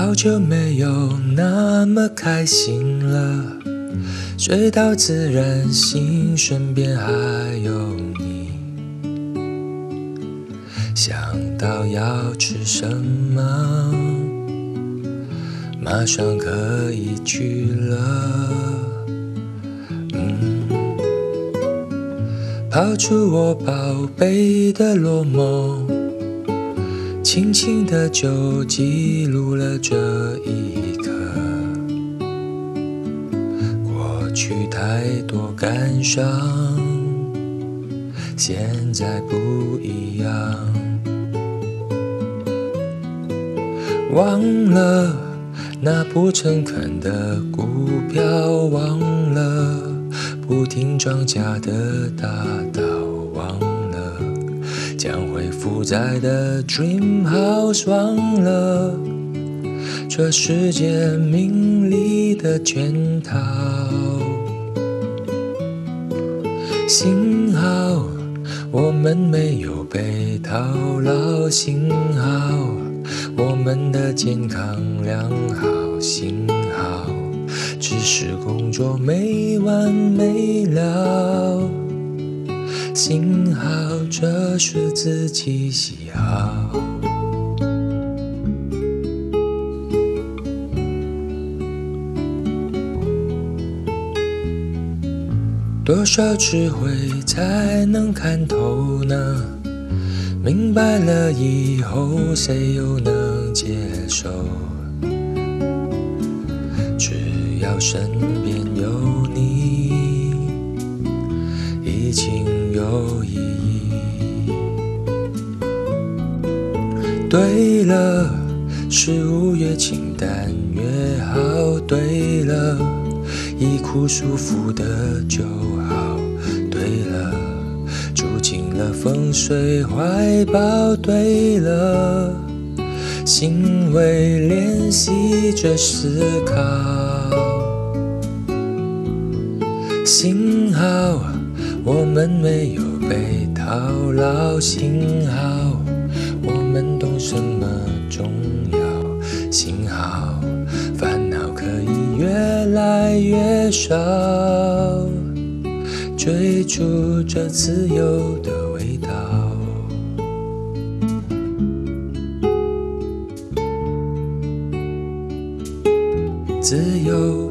好久没有那么开心了，睡到自然醒，身边还有你。想到要吃什么，马上可以去了。抛出我宝贝的落寞，轻轻地就记录了这一刻。过去太多感伤，现在不一样。忘了那不诚恳的股票，忘了不停涨价的大道，忘了将会负债的 Dream House， 忘了这世界名利的圈套。幸好我们没有被套牢，幸好我们的健康良好，幸好只是工作没完没了，幸好这是自己喜好。多少智慧才能看透呢？明白了以后，谁又能接受？只要身边有你，已经有意义。对了，是5月清淡越好。对了，衣裤舒服的就好。对了，住进了风水怀抱。对了，行为练习着思考。幸好我们没有被套牢，幸好我们懂什么重要，幸好烦恼可以越来越少，追逐着自由的味道。自由